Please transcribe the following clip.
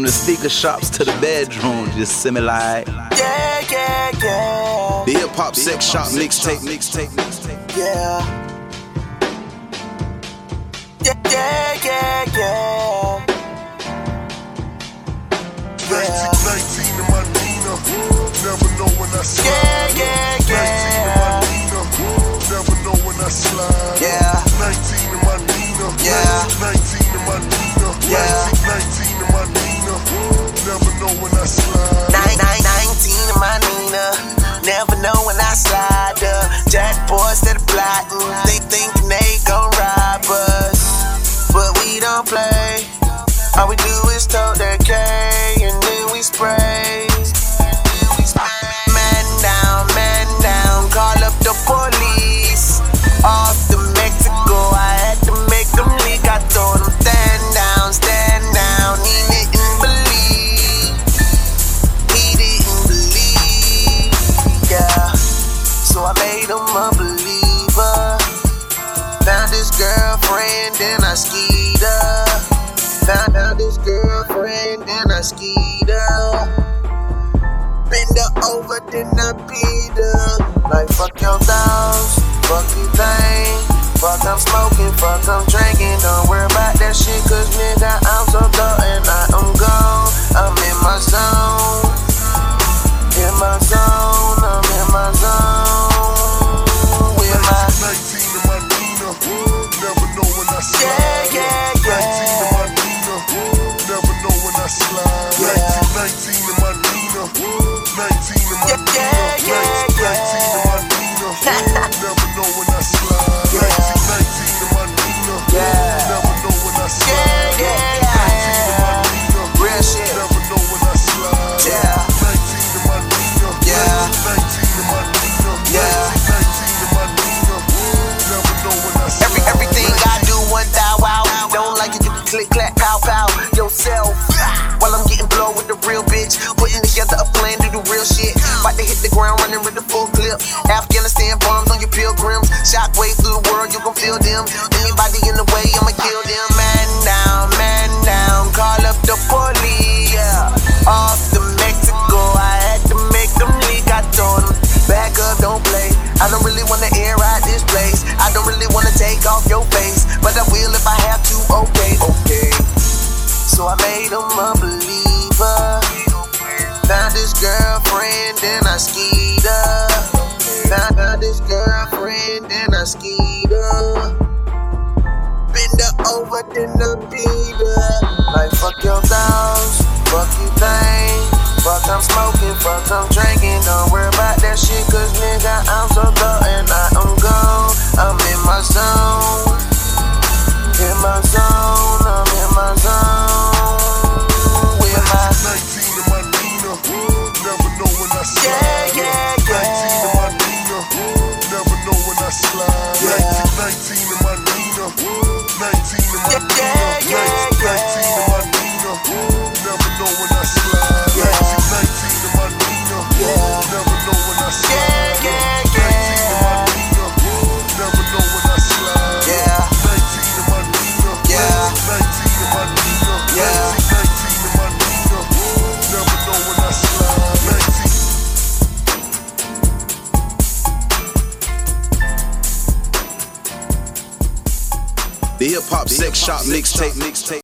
the sneaker shops to the bedroom, just send me like yeah. the hip hop sex shop mixtape. Yeah. Yeah. 19 in my Nina, never know when I slide. 19 in my Nina, never know when I slide. 19 in my Nina, 19 in my Nina, 19 in my Nina, never know when I slide. 19 in my Nina, never know when I slide. Jack boys that are plotting, they thinking they gon' rob us, but we don't play. All we do is tote that K and then we spray. Man down, call up the police. Off to Mexico, I had to make them leak. I told them stand down. He didn't believe, yeah. So I made him a believer. Found his girlfriend and I skied her. Found out this girlfriend and I skied her. Bend her over, then I beat her. Like fuck your dogs, fuck you thing. Fuck I'm smoking, fuck I'm drinking. Don't worry about that shit, cause nigga I'm so dull and I am gone. I'm in my zone. I'm in my zone. With my 19 in my Nina, never know when I slide. 19 in my Nina, never know when I slide. 19 in my Nina, 19 in my Nina, 19 in my Nina, never know when I slide. 19 in my Nina, never know when I slide. 19 in my Nina, real shit. never know when I slide. 19 in my Nina, 19 in my Nina, 19 in my Nina, never know when I slide. Everything I do, one thou out. Don't like it, you can click, clap, pow, pow. Yourself. While I'm getting blow with the real bitch. Putting together a plan to do real shit. About to hit the ground running with the full clip. Afghanistan bombs on your pilgrims. Shockwave through the world, you gon' feel them. Anybody in the way, I'ma kill them. Man down, call up the police. Off to Mexico, I had to make them leak. I told them, back up, don't play. I don't really wanna air out this place. I don't really wanna take off your face, but I will if I have to, okay. So I made him a believer. Found his girlfriend and I skied her. Found his girlfriend and I skied her. Bend her over, then I beat her. Like fuck your dogs, fuck you thing. Fuck I'm smoking, fuck I'm drinking. Don't worry about that shit, cause nigga I'm so dull and I am gone. I'm in my zone. I'm in my zone. With my 19 in my Nina, never know when I slide. 19 in my Nina, never know when I slide. 19 in my Nina, 19 in my Nina, 19 in my Nina, never know when I slide. 19 in my Nina, never know when I slide. 19 in my Nina, never know when I slide. 19 in my Nina, 19 in my Nina, 19 in my Nina, never know when I slide. 19. The hip hop sex shop mixtape.